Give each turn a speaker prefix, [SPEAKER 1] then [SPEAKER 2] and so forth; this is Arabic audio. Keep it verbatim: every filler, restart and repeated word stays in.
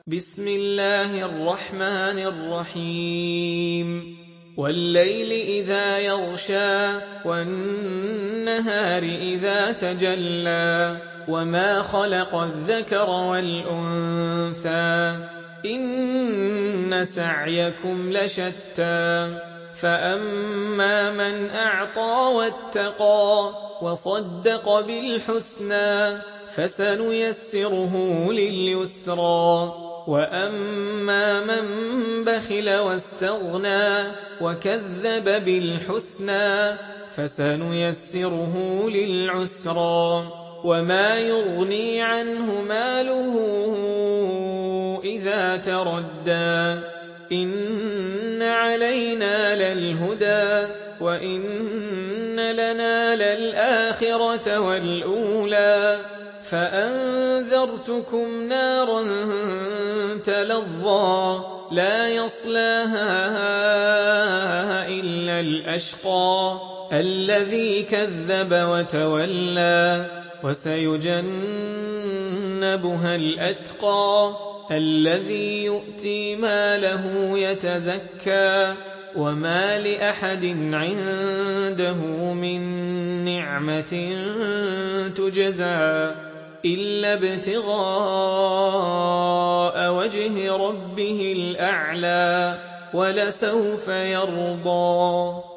[SPEAKER 1] بسم الله الرحمن الرحيم والليل إذا يغشى والنهار إذا تجلى وما خلق الذكر والأنثى إن سعيكم لشتى فأما من أعطى واتقى وصدق بالحسنى فسنيسره لليسرى وأما من بخل واستغنى وكذب بالحسنى فسنيسره للعسرى وما يغني عنه ماله إذا تردى إن علينا للهدى وإن لنا للآخرة والأولى فأنذرتكم نارا تلظى لا يصلاها إلا الأشقى الذي كذب وتولى وسيجنبها الأتقى الذي يؤتي ماله يتزكى وما لأحد عنده من نعمة تجزى إلا ابتغاء وجه ربه الأعلى ولسوف يرضى